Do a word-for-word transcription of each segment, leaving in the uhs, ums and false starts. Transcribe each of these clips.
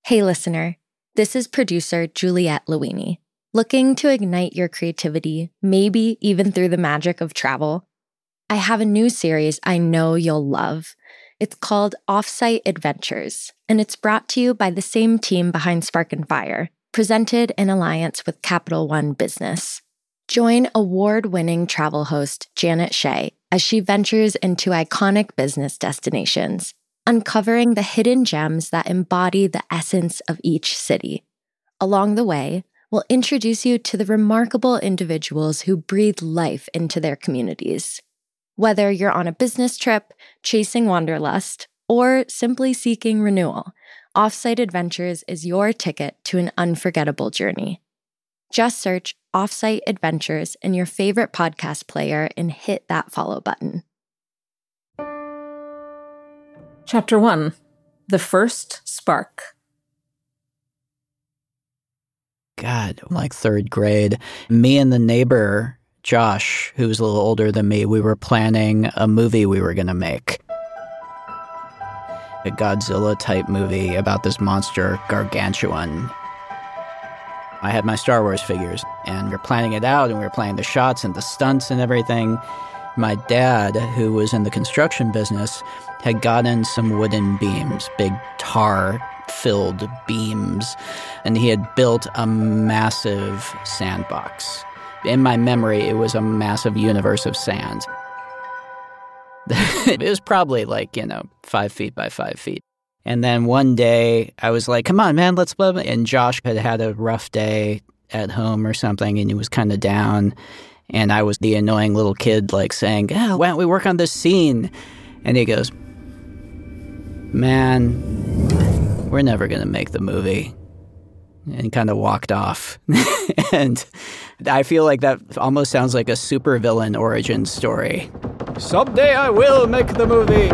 Hey listener, this is producer Juliette Luini. Looking to ignite your creativity, maybe even through the magic of travel? I have a new series I know you'll love. It's called Offsite Adventures, and it's brought to you by the same team behind Spark and Fire, presented in alliance with Capital One Business. Join award-winning travel host Janet Shea as she ventures into iconic business destinations, uncovering the hidden gems that embody the essence of each city. Along the way, we'll introduce you to the remarkable individuals who breathe life into their communities. Whether you're on a business trip, chasing wanderlust, or simply seeking renewal, Offsite Adventures is your ticket to an unforgettable journey. Just search Offsite Adventures in your favorite podcast player and hit that follow button. Chapter one. The First Spark. God, like third grade, me and the neighbor, Josh, who was a little older than me, we were planning a movie we were going to make. A Godzilla-type movie about this monster, Gargantuan. I had my Star Wars figures, and we were planning it out, and we were planning the shots and the stunts and everything. My dad, who was in the construction business, had gotten some wooden beams, big tar-filled beams, and he had built a massive sandbox. In my memory, it was a massive universe of sand. It was probably like, you know, five feet by five feet. And then one day, I was like, come on, man, let's play. And Josh had had a rough day at home or something, and he was kind of down. And I was the annoying little kid, like, saying, yeah, why don't we work on this scene? And he goes, man, we're never going to make the movie. And he kind of walked off. And I feel like that almost sounds like a supervillain origin story. Someday I will make the movie.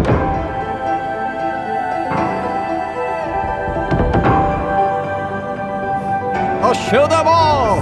I'll show them all.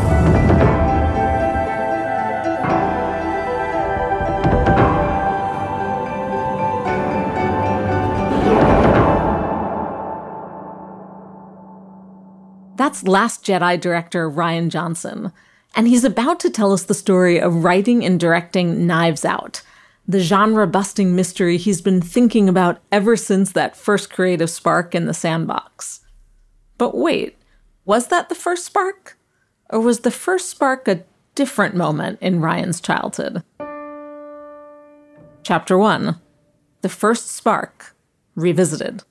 That's Last Jedi director Rian Johnson, and he's about to tell us the story of writing and directing Knives Out, the genre-busting mystery he's been thinking about ever since that first creative spark in the sandbox. But wait, was that the first spark? Or was the first spark a different moment in Rian's childhood? Chapter one. The First Spark, Revisited.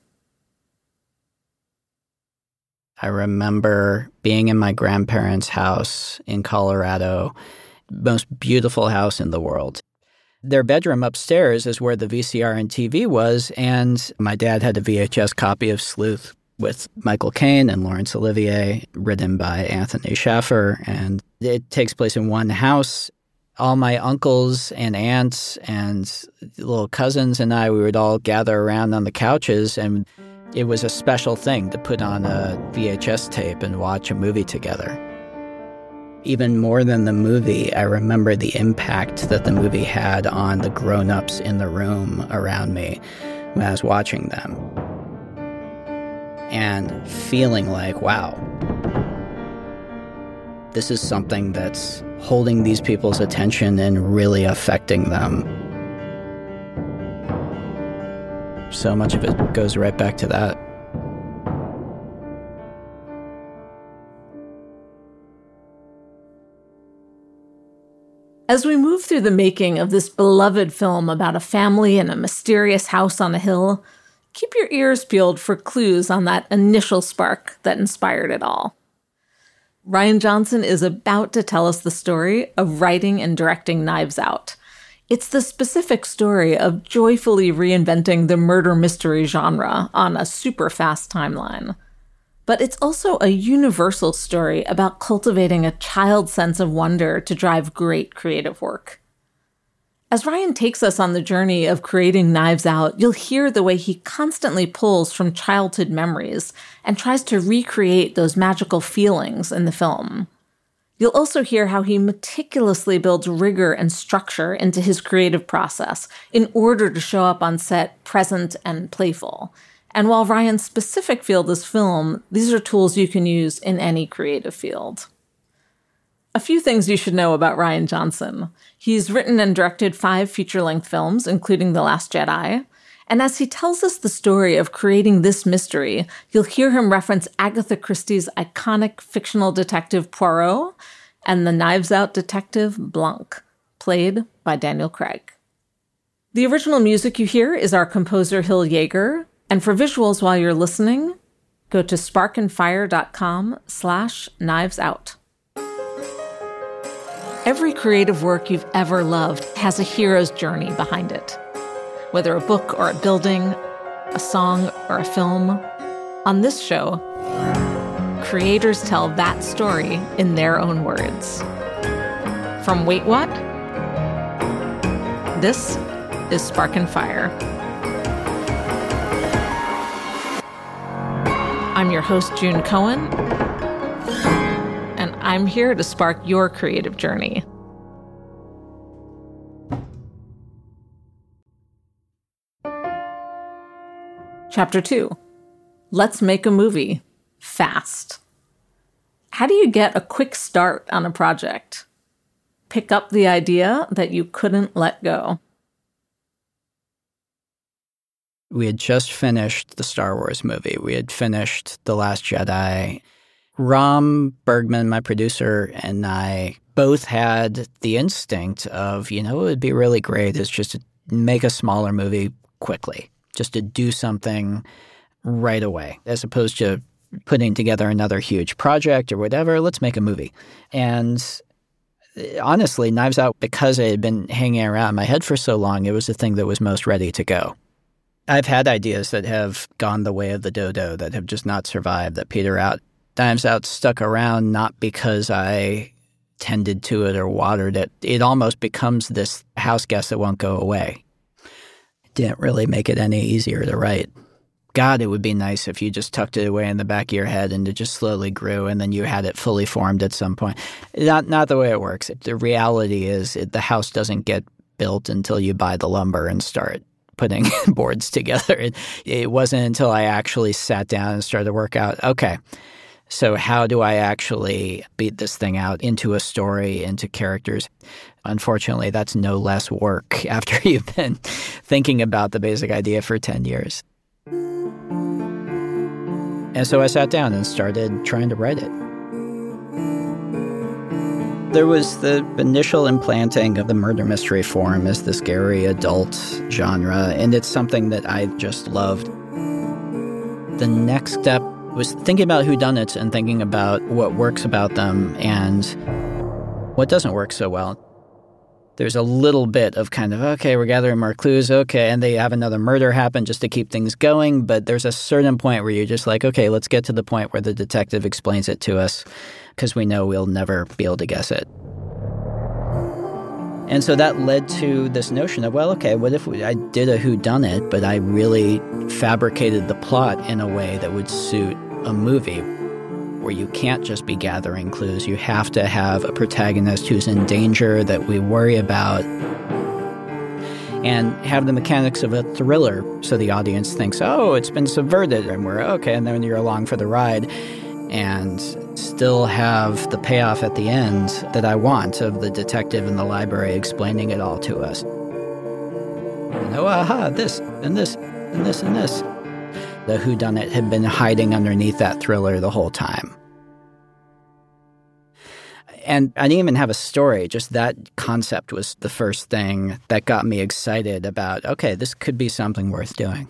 I remember being in my grandparents' house in Colorado, most beautiful house in the world. Their bedroom upstairs is where the V C R and T V was, and my dad had a V H S copy of Sleuth with Michael Caine and Laurence Olivier, written by Anthony Shaffer, and it takes place in one house. All my uncles and aunts and little cousins and I, we would all gather around on the couches, and it was a special thing to put on a V H S tape and watch a movie together. Even more than the movie, I remember the impact that the movie had on the grown-ups in the room around me when I was watching them. And feeling like, wow, this is something that's holding these people's attention and really affecting them. So much of it goes right back to that. As we move through the making of this beloved film about a family in a mysterious house on a hill, keep your ears peeled for clues on that initial spark that inspired it all. Rian Johnson is about to tell us the story of writing and directing Knives Out. It's the specific story of joyfully reinventing the murder mystery genre on a super fast timeline. But it's also a universal story about cultivating a child's sense of wonder to drive great creative work. As Rian takes us on the journey of creating Knives Out, you'll hear the way he constantly pulls from childhood memories and tries to recreate those magical feelings in the film. You'll also hear how he meticulously builds rigor and structure into his creative process in order to show up on set present and playful, And while Ryan's specific field is film, these are tools you can use in any creative field. A few things you should know about Rian Johnson. He's written and directed five feature-length films, including The Last Jedi. And as he tells us the story of creating this mystery, you'll hear him reference Agatha Christie's iconic fictional detective Poirot and the Knives Out detective Blanc, played by Daniel Craig. The original music you hear is our composer Hill Yeager, and for visuals while you're listening, go to sparkandfire.com slash knives out. Every creative work you've ever loved has a hero's journey behind it. Whether a book or a building, a song or a film, on this show, creators tell that story in their own words. From Wait What? This is Spark and Fire. I'm your host, June Cohen, and I'm here to spark your creative journey. Chapter two, let's make a movie fast. How do you get a quick start on a project? Pick up the idea that you couldn't let go. We had just finished the Star Wars movie. We had finished The Last Jedi. Ram Bergman, my producer, and I both had the instinct of, you know, it would be really great is just to make a smaller movie quickly, just to do something right away, as opposed to putting together another huge project or whatever. Let's make a movie. And honestly, Knives Out, because it had been hanging around in my head for so long, it was the thing that was most ready to go. I've had ideas that have gone the way of the dodo, that have just not survived, that peter out. Knives Out stuck around not because I tended to it or watered it. It almost becomes this house guest that won't go away. It didn't really make it any easier to write. God, it would be nice if you just tucked it away in the back of your head and it just slowly grew and then you had it fully formed at some point. Not not the way it works. The reality is it, the house doesn't get built until you buy the lumber and start putting boards together. It, it wasn't until I actually sat down and started to work out, okay, so how do I actually beat this thing out into a story, into characters? Unfortunately, that's no less work after you've been thinking about the basic idea for ten years. And so I sat down and started trying to write it. There was the initial implanting of the murder mystery form as this scary adult genre, and it's something that I just loved. The next step was thinking about whodunits and thinking about what works about them and what doesn't work so well. There's a little bit of kind of, okay, we're gathering more clues, okay, and they have another murder happen just to keep things going, but there's a certain point where you're just like, okay, let's get to the point where the detective explains it to us because we know we'll never be able to guess it. And so that led to this notion of, well, okay, what if we, I did a whodunit, but I really fabricated the plot in a way that would suit a movie where you can't just be gathering clues. You have to have a protagonist who's in danger that we worry about and have the mechanics of a thriller so the audience thinks, oh, it's been subverted, and we're okay, and then you're along for the ride. And still have the payoff at the end that I want of the detective in the library explaining it all to us. You know, aha, this and this and this and this. The whodunit had been hiding underneath that thriller the whole time. And I didn't even have a story. Just that concept was the first thing that got me excited about, okay, this could be something worth doing.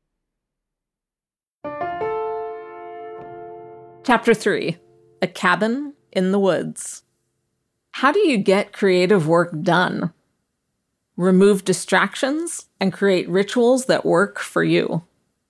Chapter three, A Cabin in the Woods. How do you get creative work done? Remove distractions and create rituals that work for you.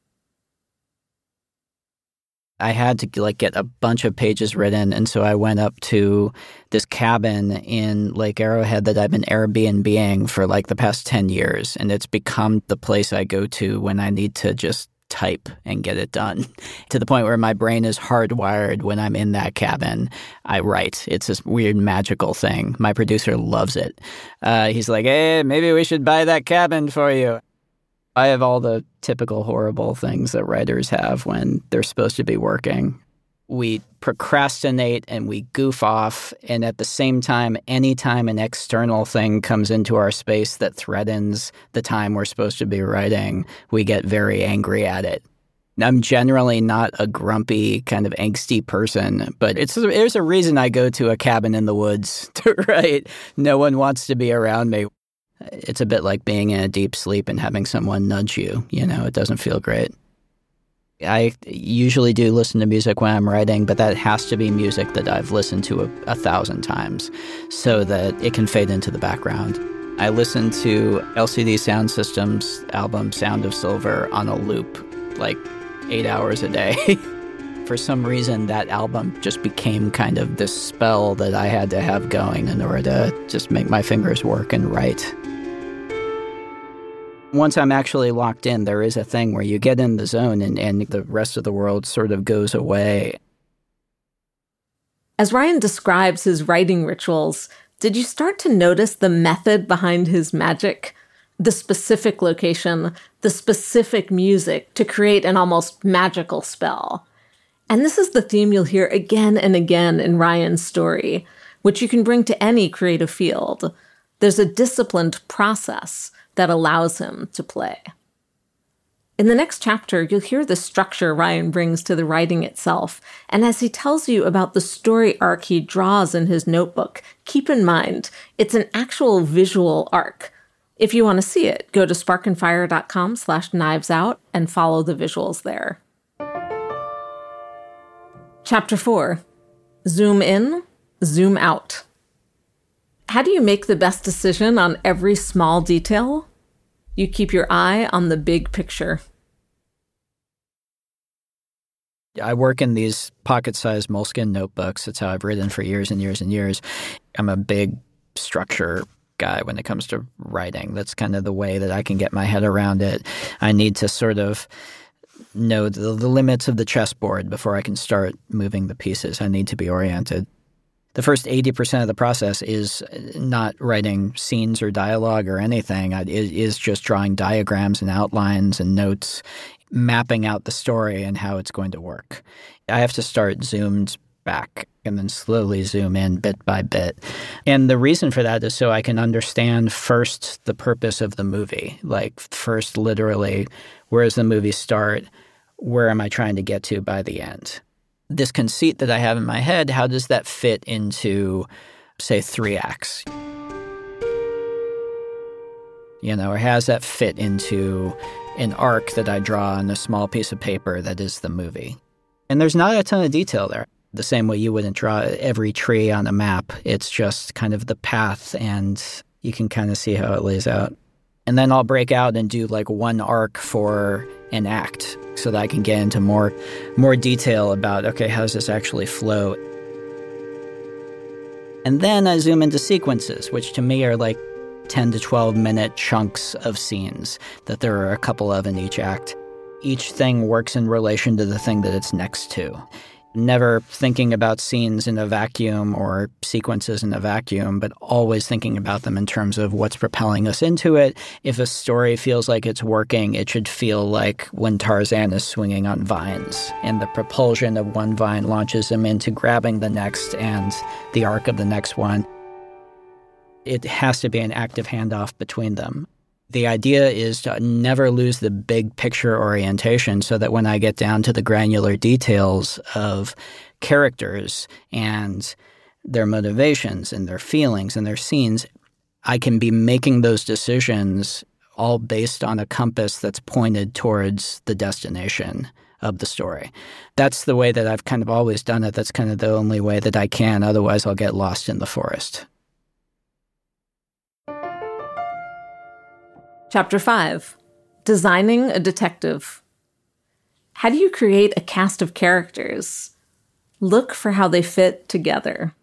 I had to like get a bunch of pages written, and so I went up to this cabin in Lake Arrowhead that I've been Airbnb-ing for like the past ten years, and it's become the place I go to when I need to just type and get it done, to the point where my brain is hardwired. When I'm in that cabin, I write. It's this weird magical thing. My producer loves it. Uh, he's like, hey, maybe we should buy that cabin for you. I have all the typical horrible things that writers have when they're supposed to be working. We procrastinate and we goof off, and at the same time, anytime an external thing comes into our space that threatens the time we're supposed to be writing, we get very angry at it. I'm generally not a grumpy, kind of angsty person, but it's there's a reason I go to a cabin in the woods to write. No one wants to be around me. It's a bit like being in a deep sleep and having someone nudge you. You know, it doesn't feel great. I usually do listen to music when I'm writing, but that has to be music that I've listened to a, a thousand times so that it can fade into the background. I listen to L C D Sound System's album Sound of Silver on a loop, like eight hours a day. For some reason, that album just became kind of this spell that I had to have going in order to just make my fingers work and write. Once I'm actually locked in, there is a thing where you get in the zone and, and the rest of the world sort of goes away. As Ryan describes his writing rituals, did you start to notice the method behind his magic? The specific location, the specific music to create an almost magical spell. And this is the theme you'll hear again and again in Ryan's story, which you can bring to any creative field. There's a disciplined process that allows him to play. In the next chapter, you'll hear the structure Ryan brings to the writing itself, and as he tells you about the story arc he draws in his notebook, keep in mind, it's an actual visual arc. If you want to see it, go to sparkandfire.com slash knives out and follow the visuals there. Chapter four, Zoom in, Zoom out. How do you make the best decision on every small detail? You keep your eye on the big picture. I work in these pocket-sized Moleskine notebooks. That's how I've written for years and years and years. I'm a big structure guy when it comes to writing. That's kind of the way that I can get my head around it. I need to sort of know the, the limits of the chessboard before I can start moving the pieces. I need to be oriented. The first eighty percent of the process is not writing scenes or dialogue or anything. It is just drawing diagrams and outlines and notes, mapping out the story and how it's going to work. I have to start zoomed back and then slowly zoom in bit by bit. And the reason for that is so I can understand first the purpose of the movie. Like first, literally, where does the movie start? Where am I trying to get to by the end? This conceit that I have in my head, how does that fit into, say, three acts? You know, or how does that fit into an arc that I draw on a small piece of paper that is the movie? And there's not a ton of detail there. The same way you wouldn't draw every tree on a map. It's just kind of the path, and you can kind of see how it lays out. And then I'll break out and do like one arc for an act so that I can get into more more detail about, okay, how does this actually flow? And then I zoom into sequences, which to me are like ten to twelve minute chunks of scenes that there are a couple of in each act. Each thing works in relation to the thing that it's next to. Never thinking about scenes in a vacuum or sequences in a vacuum, but always thinking about them in terms of what's propelling us into it. If a story feels like it's working, it should feel like when Tarzan is swinging on vines and the propulsion of one vine launches him into grabbing the next and the arc of the next one. It has to be an active handoff between them. The idea is to never lose the big picture orientation so that when I get down to the granular details of characters and their motivations and their feelings and their scenes, I can be making those decisions all based on a compass that's pointed towards the destination of the story. That's the way that I've kind of always done it. That's kind of the only way that I can. Otherwise, I'll get lost in the forest. Chapter five, Designing a Detective. How do you create a cast of characters? Look for how they fit together.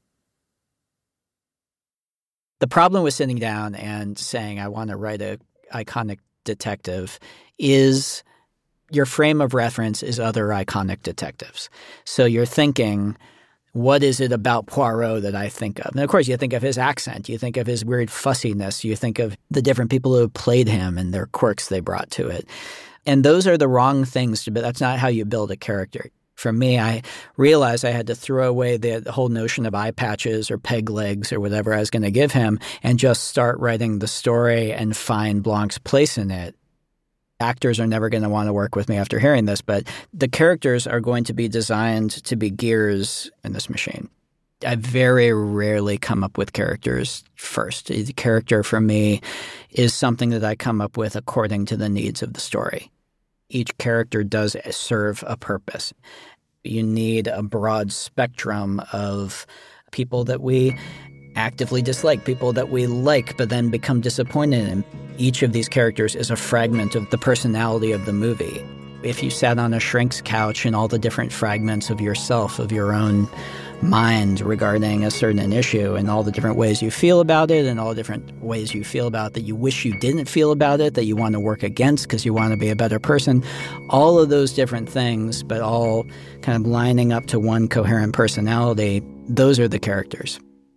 The problem with sitting down and saying, I want to write an iconic detective is your frame of reference is other iconic detectives. So you're thinking, What is it about Poirot that I think of? And of course, you think of his accent. You think of his weird fussiness. You think of the different people who played him and their quirks they brought to it. And those are the wrong things to build. That's not how you build a character. For me, I realized I had to throw away the whole notion of eye patches or peg legs or whatever I was going to give him and just start writing the story and find Blanc's place in it. Actors are never going to want to work with me after hearing this, but the characters are going to be designed to be gears in this machine. I very rarely come up with characters first. The character for me is something that I come up with according to the needs of the story. Each character does serve a purpose. You need a broad spectrum of people that we actively dislike, people that we like but then become disappointed in. Each of these characters is a fragment of the personality of the movie. If you sat on a shrink's couch and all the different fragments of yourself, of your own mind regarding a certain issue and all the different ways you feel about it and all the different ways you feel about it that you wish you didn't feel about it, that you want to work against because you want to be a better person, all of those different things, but all kind of lining up to one coherent personality, those are the characters.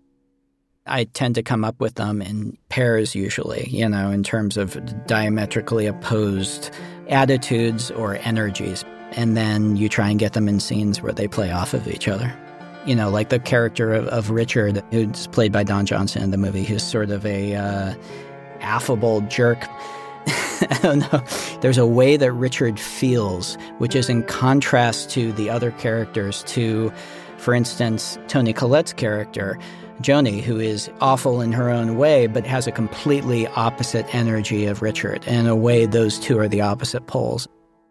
I tend to come up with them in pairs usually, you know, in terms of diametrically opposed attitudes or energies. And then you try and get them in scenes where they play off of each other. You know, like the character of, of Richard, who's played by Don Johnson in the movie, who's sort of a uh, affable jerk. I don't know. There's a way that Richard feels, which is in contrast to the other characters, to, for instance, Toni Collette's character, Joni, who is awful in her own way, but has a completely opposite energy of Richard. And in a way, those two are the opposite poles.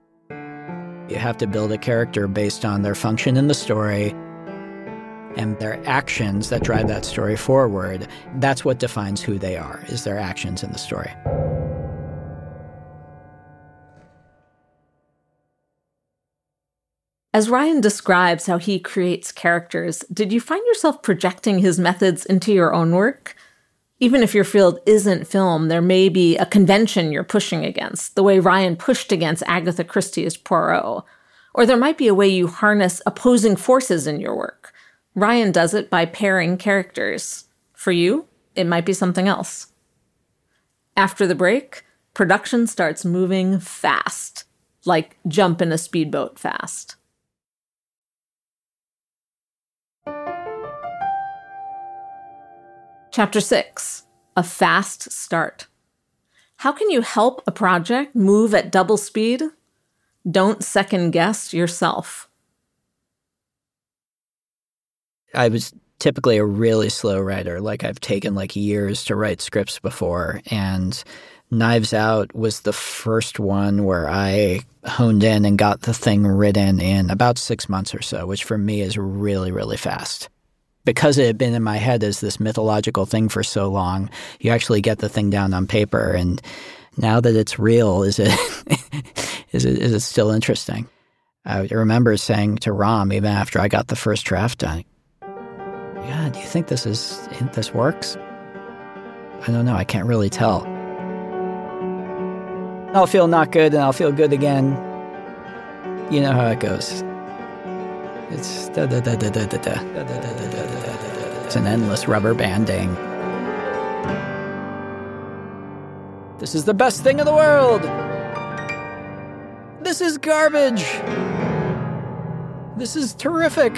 You have to build a character based on their function in the story and their actions that drive that story forward. That's what defines who they are, is their actions in the story. As Ryan describes how he creates characters, did you find yourself projecting his methods into your own work? Even if your field isn't film, there may be a convention you're pushing against, the way Ryan pushed against Agatha Christie's Poirot. Or there might be a way you harness opposing forces in your work. Ryan does it by pairing characters. For you, it might be something else. After the break, production starts moving fast, like jump in a speedboat fast. Chapter six, a fast start. How can you help a project move at double speed? Don't second guess yourself. I was typically a really slow writer. Like I've taken like years to write scripts before, and Knives Out was the first one where I honed in and got the thing written in about six months or so, which for me is really, really fast. Because it had been in my head as this mythological thing for so long, you actually get the thing down on paper, and now that it's real, is it is it is it still interesting? I remember saying to Ram, even after I got the first draft done, "Yeah, do you think this is this works?" I don't know. I can't really tell. I'll feel not good, and I'll feel good again. You know how it goes. It's da da da da da da da da da da da da. It's an endless rubber banding. This is the best thing in the world. This is garbage. This is terrific.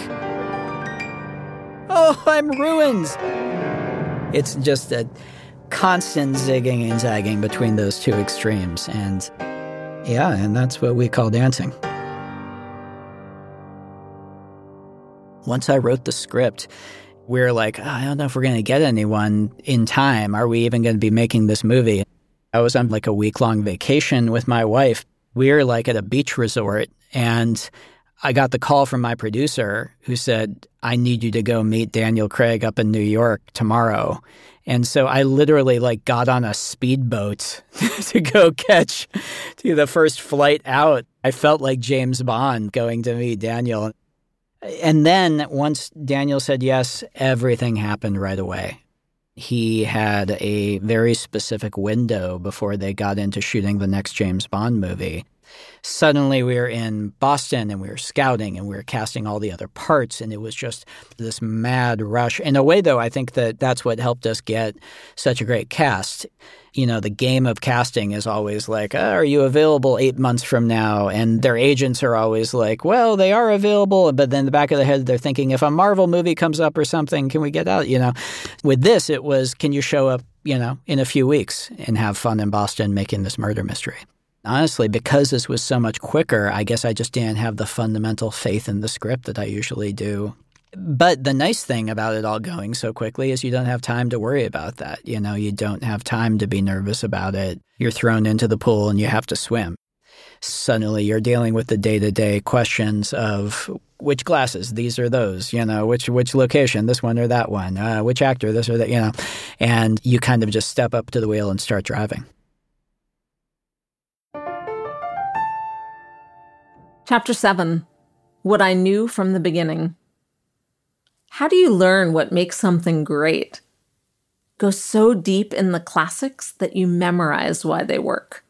Oh, I'm ruined. It's just a constant zigging and zagging between those two extremes. And yeah, and that's what we call dancing. Once I wrote the script, we were like, oh, I don't know if we're going to get anyone in time. Are we even going to be making this movie? I was on like a week-long vacation with my wife. We were like at a beach resort, and I got the call from my producer who said, I need you to go meet Daniel Craig up in New York tomorrow. And so I literally like got on a speedboat to go catch to the first flight out. I felt like James Bond going to meet Daniel. And then once Daniel said yes, everything happened right away. He had a very specific window before they got into shooting the next James Bond movie Suddenly we were in Boston and we were scouting and we were casting all the other parts, and it was just this mad rush. In a way, though, I think that that's what helped us get such a great cast. You know, the game of casting is always like, oh, are you available eight months from now? And their agents are always like, well, they are available. But then in the back of their head, they're thinking, if a Marvel movie comes up or something, can we get out? You know, with this, it was, can you show up, you know, in a few weeks and have fun in Boston making this murder mystery? Honestly, because this was so much quicker, I guess I just didn't have the fundamental faith in the script that I usually do. But the nice thing about it all going so quickly is you don't have time to worry about that. You know, you don't have time to be nervous about it. You're thrown into the pool and you have to swim. Suddenly you're dealing with the day-to-day questions of which glasses, these or those, you know, which which location, this one or that one, uh, which actor, this or that, you know. And you kind of just step up to the wheel and start driving. Chapter seven, What I Knew from the Beginning. How do you learn what makes something great? Go so deep in the classics that you memorize why they work.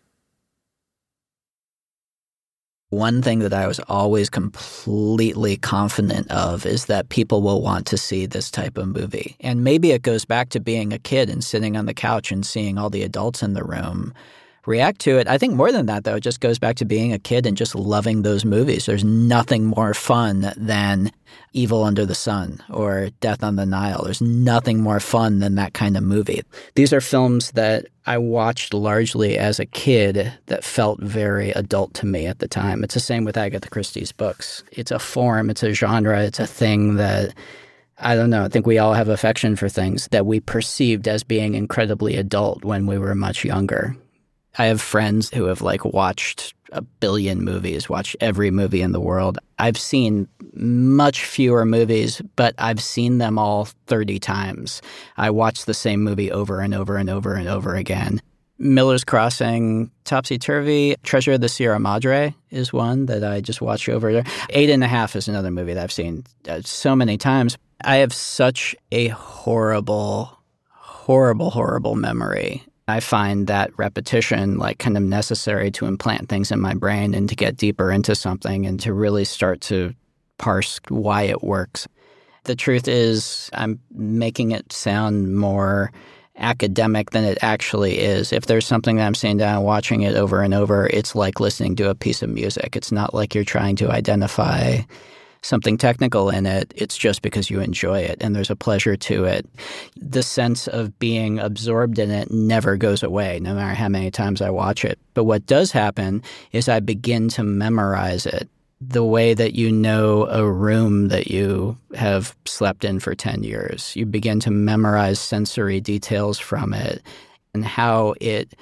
One thing that I was always completely confident of is that people will want to see this type of movie. And maybe it goes back to being a kid and sitting on the couch and seeing all the adults in the room react to it. I think more than that, though, it just goes back to being a kid and just loving those movies. There's nothing more fun than Evil Under the Sun or Death on the Nile. There's nothing more fun than that kind of movie. These are films that I watched largely as a kid that felt very adult to me at the time. It's the same with Agatha Christie's books. It's a form, it's a genre, it's a thing that, I don't know, I think we all have affection for things that we perceived as being incredibly adult when we were much younger. I have friends who have like watched a billion movies, watched every movie in the world. I've seen much fewer movies, but I've seen them all thirty times. I watched the same movie over and over and over and over again. Miller's Crossing, Topsy Turvy, Treasure of the Sierra Madre is one that I just watched over there. Eight and a Half is another movie that I've seen uh, so many times. I have such a horrible, horrible, horrible memory. I find that repetition like kind of necessary to implant things in my brain and to get deeper into something and to really start to parse why it works. The truth is, I'm making it sound more academic than it actually is. If there's something that I'm sitting down and watching it over and over, it's like listening to a piece of music. It's not like you're trying to identify something technical in it. It's just because you enjoy it and there's a pleasure to it. The sense of being absorbed in it never goes away, no matter how many times I watch it. But what does happen is I begin to memorize it the way that you know a room that you have slept in for ten years. You begin to memorize sensory details from it and how it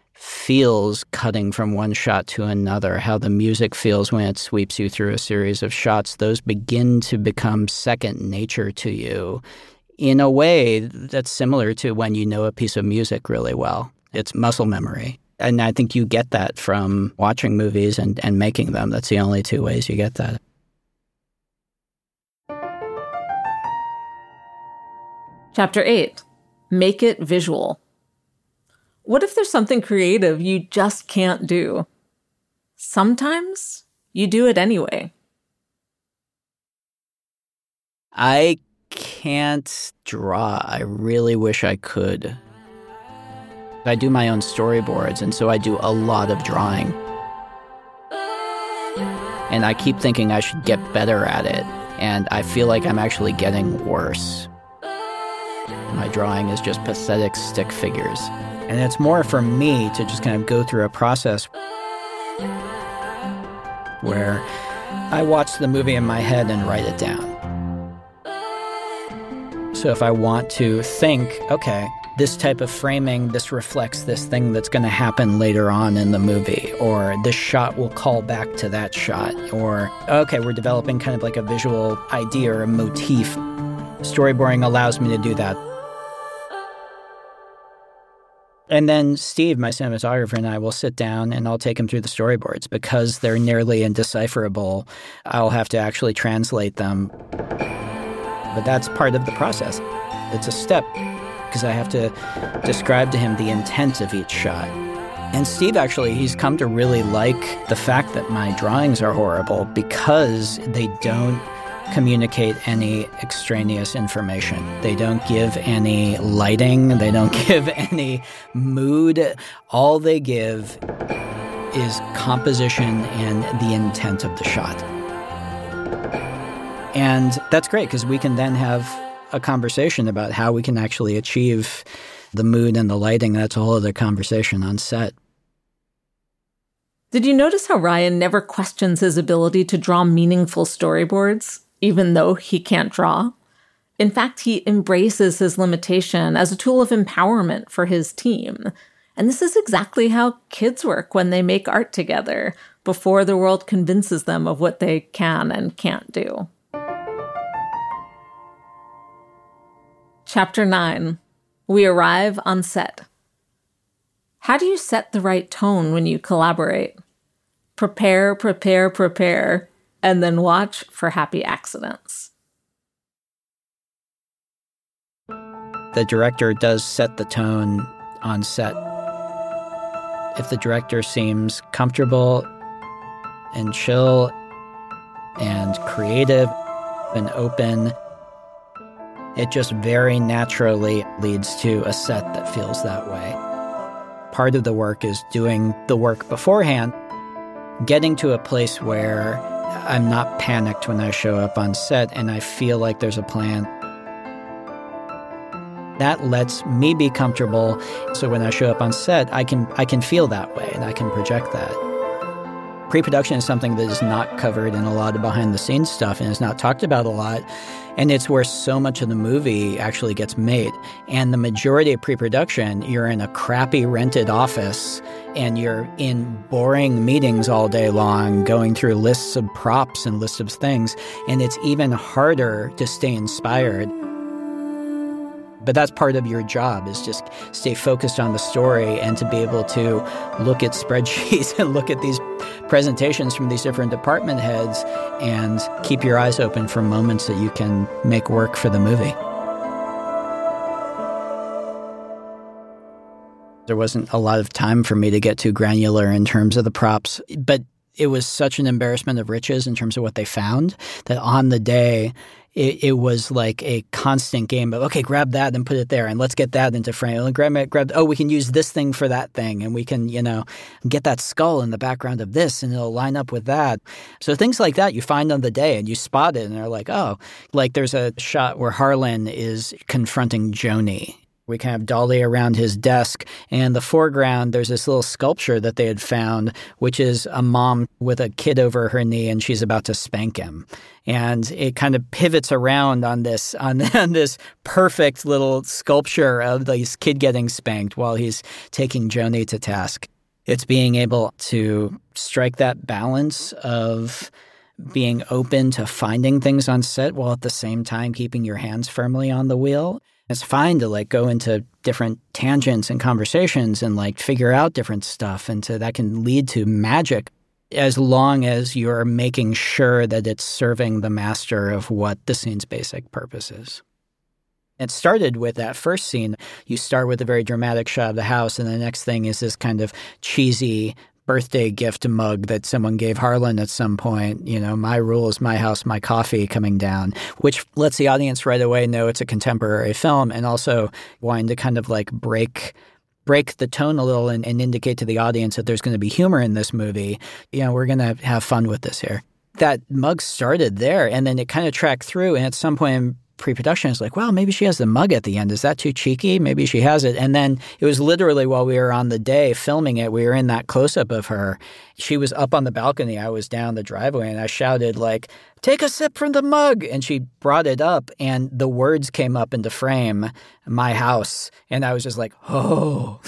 feels cutting from one shot to another, how the music feels when it sweeps you through a series of shots. Those begin to become second nature to you in a way that's similar to when you know a piece of music really well. It's muscle memory. And I think you get that from watching movies and, and making them. That's the only two ways you get that. Chapter eight, Make it visual. What if there's something creative you just can't do? Sometimes you do it anyway. I can't draw. I really wish I could. I do my own storyboards, and so I do a lot of drawing. And I keep thinking I should get better at it, and I feel like I'm actually getting worse. My drawing is just pathetic stick figures. And it's more for me to just kind of go through a process where I watch the movie in my head and write it down. So if I want to think, okay, this type of framing, this reflects this thing that's going to happen later on in the movie, or this shot will call back to that shot, or, okay, we're developing kind of like a visual idea or a motif. Storyboarding allows me to do that. And then Steve, my cinematographer, and I will sit down and I'll take him through the storyboards. Because they're nearly indecipherable, I'll have to actually translate them. But that's part of the process. It's a step, because I have to describe to him the intent of each shot. And Steve, actually, he's come to really like the fact that my drawings are horrible because they don't communicate any extraneous information. They don't give any lighting. They don't give any mood. All they give is composition and the intent of the shot. And that's great because we can then have a conversation about how we can actually achieve the mood and the lighting. That's a whole other conversation on set. Did you notice how Ryan never questions his ability to draw meaningful storyboards, even though he can't draw? In fact, he embraces his limitation as a tool of empowerment for his team. And this is exactly how kids work when they make art together, before the world convinces them of what they can and can't do. Chapter nine. We arrive on set. How do you set the right tone when you collaborate? Prepare, prepare, prepare, and then watch for happy accidents. The director does set the tone on set. If the director seems comfortable and chill and creative and open, it just very naturally leads to a set that feels that way. Part of the work is doing the work beforehand, getting to a place where I'm not panicked when I show up on set and I feel like there's a plan. That lets me be comfortable, so when I show up on set, I can I can feel that way and I can project that. Pre-production is something that is not covered in a lot of behind-the-scenes stuff and is not talked about a lot, and it's where so much of the movie actually gets made. And the majority of pre-production, you're in a crappy rented office and you're in boring meetings all day long going through lists of props and lists of things, and it's even harder to stay inspired. But that's part of your job, is just stay focused on the story and to be able to look at spreadsheets and look at these presentations from these different department heads and keep your eyes open for moments that you can make work for the movie. There wasn't a lot of time for me to get too granular in terms of the props, but it was such an embarrassment of riches in terms of what they found that on the day, It, it was like a constant game of, okay, grab that and put it there, and let's get that into frame. And grab it, grab, oh, we can use this thing for that thing, and we can, you know, get that skull in the background of this, and it'll line up with that. So things like that you find on the day, and you spot it, and they're like, oh, like there's a shot where Harlan is confronting Joni. We can have Dolly around his desk, and in the foreground, there's this little sculpture that they had found, which is a mom with a kid over her knee, and she's about to spank him. And it kind of pivots around on this on, on this perfect little sculpture of this kid getting spanked while he's taking Joni to task. It's being able to strike that balance of being open to finding things on set while at the same time keeping your hands firmly on the wheel. It's fine to like go into different tangents and conversations and like figure out different stuff, and to, that can lead to magic as long as you're making sure that it's serving the master of what the scene's basic purpose is. It started with that first scene. You start with a very dramatic shot of the house, and the next thing is this kind of cheesy birthday gift mug that someone gave Harlan at some point, you know, my rules, my house, my coffee coming down, which lets the audience right away know it's a contemporary film, and also wanting to kind of like break break the tone a little and, and indicate to the audience that there's going to be humor in this movie. You know, we're going to have fun with this here. That mug started there, and then it kind of tracked through, and at some point in pre-production, it's like, well, maybe she has the mug at the end. Is that too cheeky? Maybe she has it. And then it was literally while we were on the day filming it, we were in that close-up of her. She was up on the balcony. I was down the driveway, and I shouted, like, take a sip from the mug. And she brought it up, and the words came up into frame, my house. And I was just like, oh.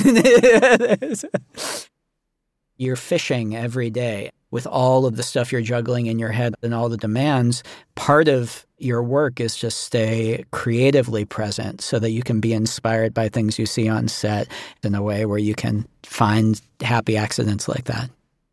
You're fishing every day with all of the stuff you're juggling in your head and all the demands. Part of your work is just stay creatively present so that you can be inspired by things you see on set in a way where you can find happy accidents like that.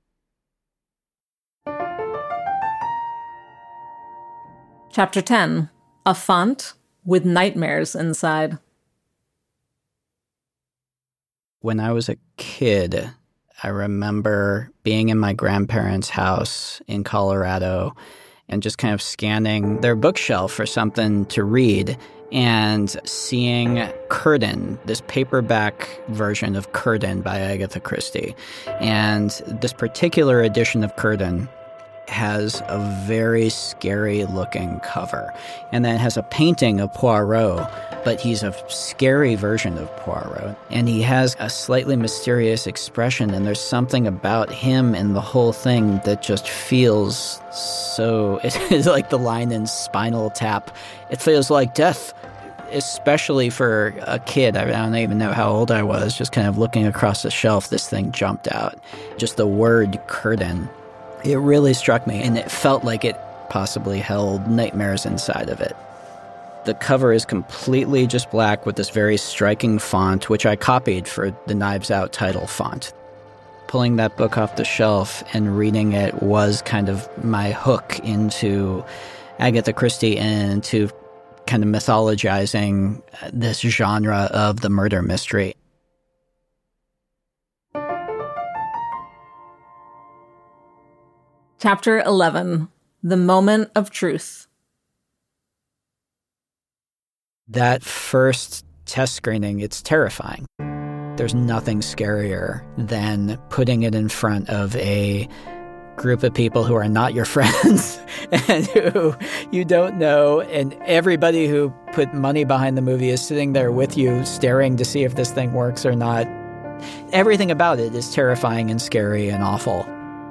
Chapter ten. A font with nightmares inside. When I was a kid, I remember being in my grandparents' house in Colorado and just kind of scanning their bookshelf for something to read and seeing Curtain, this paperback version of Curtain by Agatha Christie. And this particular edition of Curtain has a very scary-looking cover. And then it has a painting of Poirot, but he's a scary version of Poirot. And he has a slightly mysterious expression, and there's something about him and the whole thing that just feels so... It's like the line in Spinal Tap. It feels like death, especially for a kid. I don't even know how old I was. Just kind of looking across the shelf, this thing jumped out. Just the word curtain. It really struck me, and it felt like it possibly held nightmares inside of it. The cover is completely just black with this very striking font, which I copied for the Knives Out title font. Pulling that book off the shelf and reading it was kind of my hook into Agatha Christie and into kind of mythologizing this genre of the murder mystery. Chapter eleven, The Moment of Truth. That first test screening, it's terrifying. There's nothing scarier than putting it in front of a group of people who are not your friends and who you don't know, and everybody who put money behind the movie is sitting there with you, staring to see if this thing works or not. Everything about it is terrifying and scary and awful.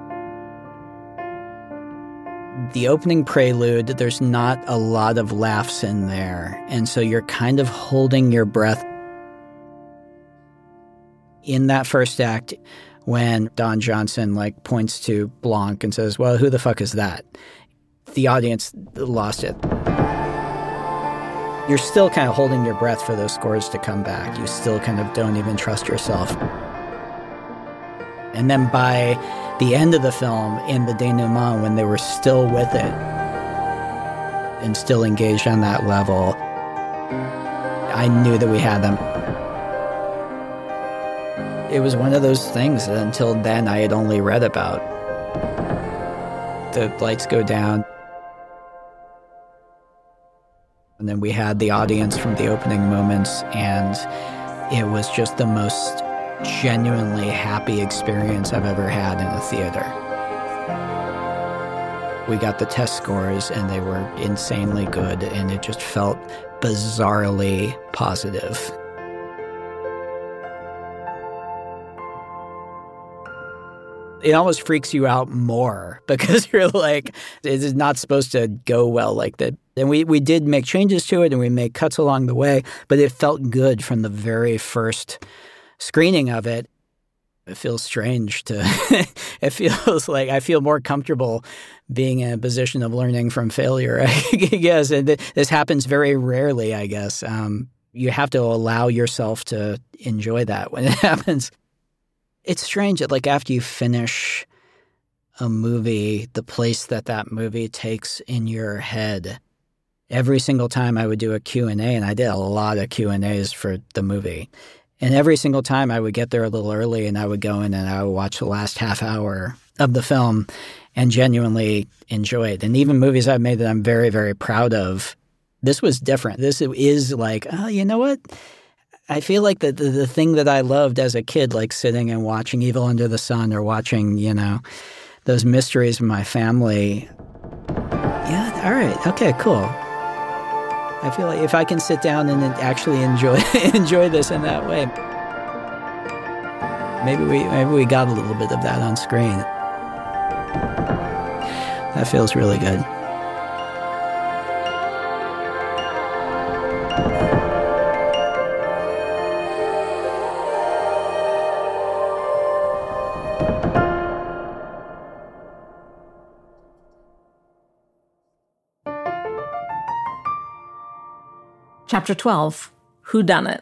The opening prelude, there's not a lot of laughs in there, and so you're kind of holding your breath. In that first act, when Don Johnson like points to Blanc and says, well, who the fuck is that? The audience lost it. You're still kind of holding your breath for those scores to come back. You still kind of don't even trust yourself. And then by the end of the film, in the denouement, when they were still with it and still engaged on that level, I knew that we had them. It was one of those things that until then I had only read about. The lights go down. And then we had the audience from the opening moments, and it was just the most genuinely happy experience I've ever had in a theater. We got the test scores, and they were insanely good, and it just felt bizarrely positive. It almost freaks you out more because you're like, it is not supposed to go well like that. And we, we did make changes to it, and we made cuts along the way, but it felt good from the very first screening of it. It feels strange to, it feels like I feel more comfortable being in a position of learning from failure, I guess. And this happens very rarely, I guess. Um, you have to allow yourself to enjoy that when it happens. It's strange that, like, after you finish a movie, the place that that movie takes in your head. Every single time I would do a Q and A, and I did a lot of Q and A's for the movie. And every single time I would get there a little early, and I would go in and I would watch the last half hour of the film and genuinely enjoy it. And even movies I've made that I'm very, very proud of, this was different. This is like, oh, you know what? I feel like the, the the thing that I loved as a kid, like sitting and watching Evil Under the Sun or watching, you know, those mysteries with my family. Yeah, all right, okay, cool. I feel like if I can sit down and actually enjoy enjoy this in that way, maybe we maybe we got a little bit of that on screen. That feels really good. Chapter twelve, Whodunit.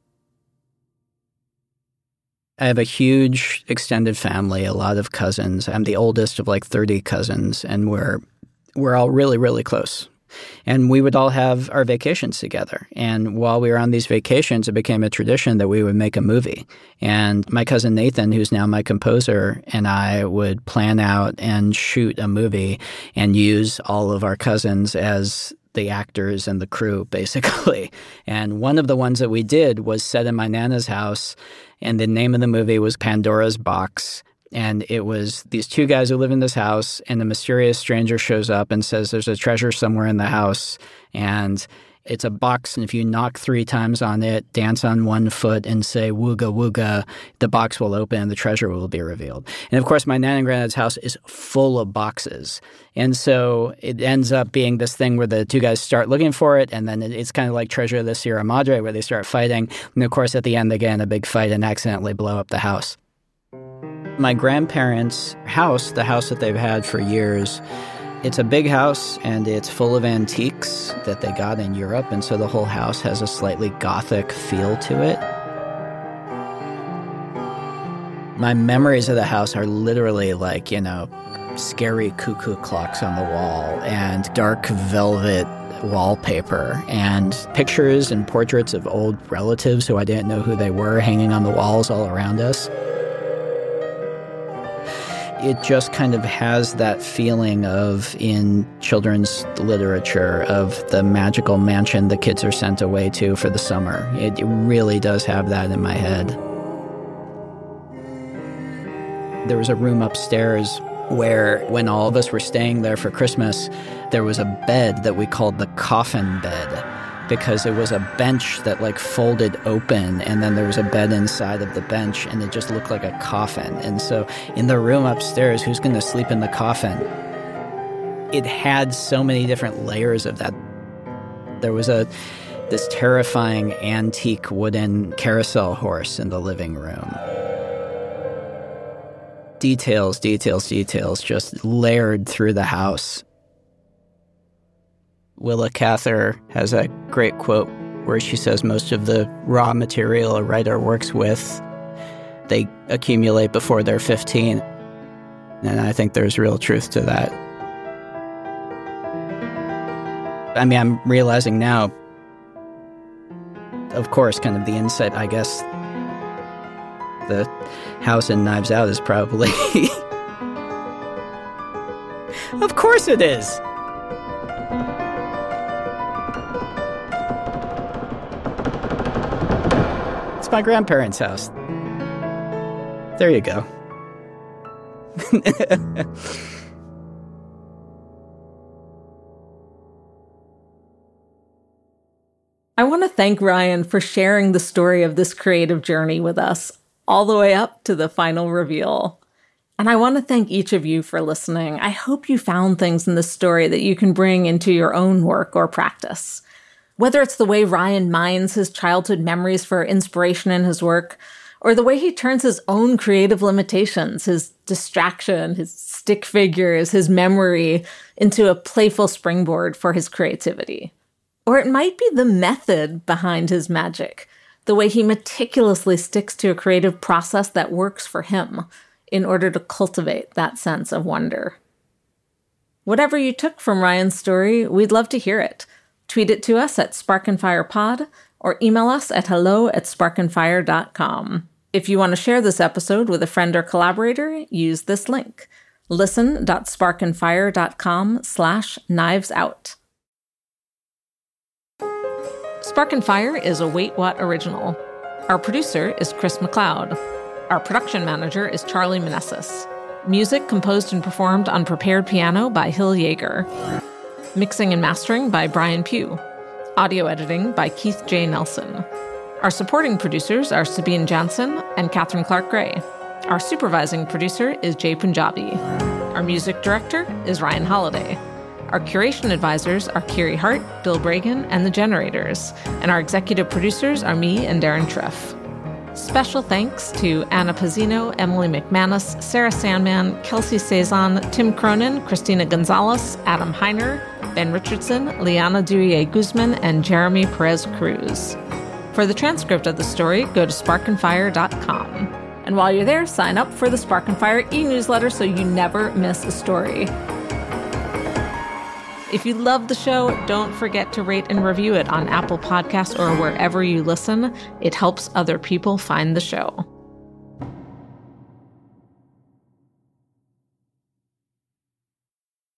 I have a huge extended family, a lot of cousins. I'm the oldest of like thirty cousins, and we're we're all really, really close. And we would all have our vacations together. And while we were on these vacations, it became a tradition that we would make a movie. And my cousin Nathan, who's now my composer, and I would plan out and shoot a movie and use all of our cousins as the actors and the crew, basically. And one of the ones that we did was set in my Nana's house, and the name of the movie was Pandora's Box. And it was these two guys who live in this house, and a mysterious stranger shows up and says there's a treasure somewhere in the house, and it's a box, and if you knock three times on it, dance on one foot, and say wooga wooga, the box will open and the treasure will be revealed. And of course, my Nan and Granddad's house is full of boxes. And so it ends up being this thing where the two guys start looking for it, and then it's kind of like Treasure of the Sierra Madre, where they start fighting. And of course, at the end, they get in a big fight and accidentally blow up the house. My grandparents' house, the house that they've had for years, it's a big house, and it's full of antiques that they got in Europe, and so the whole house has a slightly Gothic feel to it. My memories of the house are literally like, you know, scary cuckoo clocks on the wall and dark velvet wallpaper and pictures and portraits of old relatives who I didn't know who they were hanging on the walls all around us. It just kind of has that feeling of, in children's literature, of the magical mansion the kids are sent away to for the summer. It, it really does have that in my head. There was a room upstairs where, when all of us were staying there for Christmas, there was a bed that we called the coffin bed, because it was a bench that like folded open, and then there was a bed inside of the bench, and it just looked like a coffin. And so in the room upstairs, who's going to sleep in the coffin? It had so many different layers of that. There was a this terrifying antique wooden carousel horse in the living room. Details, details, details, just layered through the house. Willa Cather has a great quote where she says most of the raw material a writer works with, they accumulate before they're fifteen. And I think there's real truth to that. I mean, I'm realizing now, of course, kind of the insight, I guess, the house in Knives Out is probably... Of course it is! It's my grandparents' house. There you go. I want to thank Ryan for sharing the story of this creative journey with us, all the way up to the final reveal. And I want to thank each of you for listening. I hope you found things in this story that you can bring into your own work or practice. Whether it's the way Ryan mines his childhood memories for inspiration in his work, or the way he turns his own creative limitations, his distraction, his stick figures, his memory, into a playful springboard for his creativity. Or it might be the method behind his magic, the way he meticulously sticks to a creative process that works for him in order to cultivate that sense of wonder. Whatever you took from Ryan's story, we'd love to hear it. Tweet it to us at Spark and Fire Pod, or email us at hello at sparkandfire dot com. If you want to share this episode with a friend or collaborator, use this link, listen.sparkandfire.com slash knives out. Spark and Fire is a Wait What original. Our producer is Chris McLeod. Our production manager is Charlie Meneses. Music composed and performed on prepared piano by Hill Yeager. Mixing and mastering by Brian Pugh. Audio editing by Keith J. Nelson. Our supporting producers are Sabine Jansen and Catherine Clark Gray. Our supervising producer is Jay Punjabi. Our music director is Ryan Holiday. Our curation advisors are Kiri Hart, Bill Bragan, and The Generators. And our executive producers are me and Darren Triff. Special thanks to Anna Pizzino, Emily McManus, Sarah Sandman, Kelsey Cezanne, Tim Cronin, Christina Gonzalez, Adam Heiner, Ben Richardson, Liana Durie Guzman, and Jeremy Perez Cruz. For the transcript of the story, go to spark and fire dot com. And while you're there, sign up for the Spark and Fire e-newsletter so you never miss a story. If you love the show, don't forget to rate and review it on Apple Podcasts or wherever you listen. It helps other people find the show.